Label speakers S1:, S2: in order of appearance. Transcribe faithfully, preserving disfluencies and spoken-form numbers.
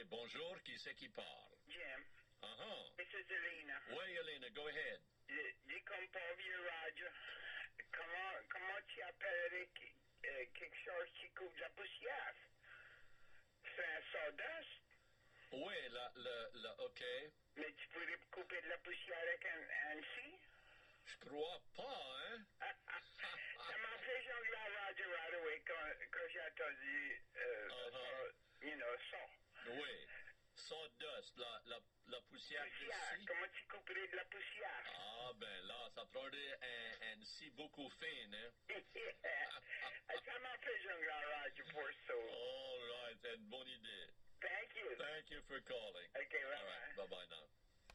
S1: Oui, bonjour, qui c'est qui parle?
S2: Jim,
S1: Uh-huh.
S2: this is Elena.
S1: Oui, Elena, go ahead.
S2: Dis dis comme pas vieux radio. Comment, comment tu appellerais qui- euh, quelque chose qui coupe de la poussière? C'est un sawdust,
S1: Oui, la, la, la, OK.
S2: mais tu pourrais couper de la poussière avec un, un scie?
S1: Je crois pas, hein?
S2: Ça m'a fait jongler la radio right away quand, quand j'ai entendu, euh,
S1: Uh-huh.
S2: ça, you know, ça.
S1: Oui. Sawdust, la, la, la poussière de
S2: Poussière,
S1: scie.
S2: comment tu couperais de la poussière?
S1: Ah, ben là, ça prendrait un, un scie beaucoup fin, hein?
S2: Ça m'a fait jongler la radio pour ça.
S1: All right, c'est une bonne idée.
S2: Thank you.
S1: Thank you for calling.
S2: Okay,
S1: All
S2: bye-bye.
S1: right, bye-bye now.